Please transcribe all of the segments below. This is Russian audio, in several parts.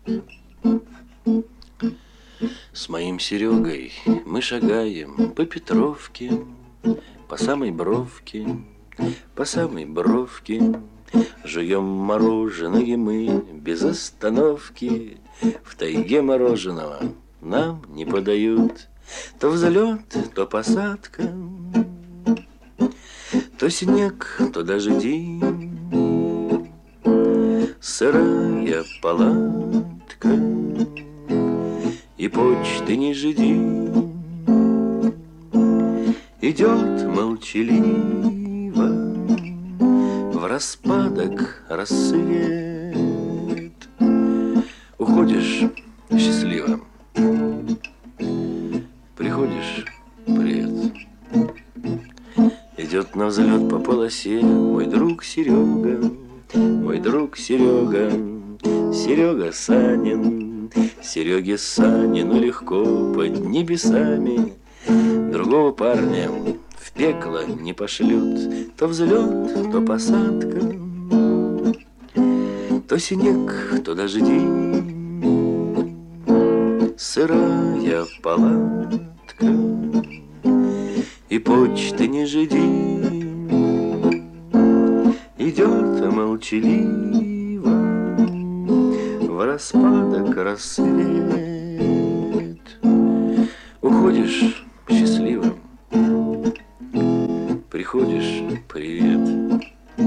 С моим Серегой мы шагаем по Петровке, по самой бровке, по самой бровке. Жуем мороженое мы без остановки. В тайге мороженого нам не подают. То взлет, то посадка, то снег, то дожди. Сырая палатка, и почты не жди. Идет молчаливо в распадок рассвет. Уходишь счастливо, приходишь привет. Идет на взлет по полосе мой друг Серега, мой друг Серега, Серега Санин. Сереге Санину легко под небесами. Другого парня в пекло не пошлют. То взлет, то посадка, то снег, то дожди. Сырая палатка, и почты не жди. Идет молчаливо в распадок рассвет. Уходишь счастливым, приходишь привет.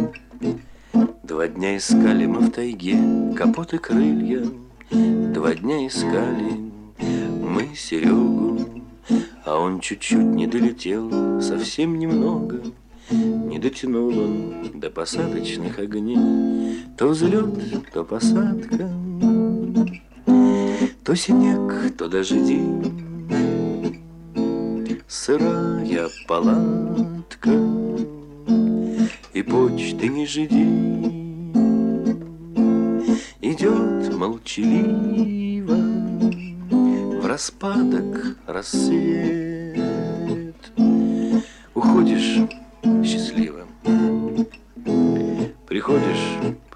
2 дня искали мы в тайге капот и крылья. 2 дня искали мы Серегу, а он чуть-чуть не долетел, совсем немного. Не дотянул он до посадочных огней. То взлет, то посадка, то снег, то дожди. Сырая палатка, и почты не жди. Идет молчаливо в распадок рассвет. Уходишь счастливым, приходишь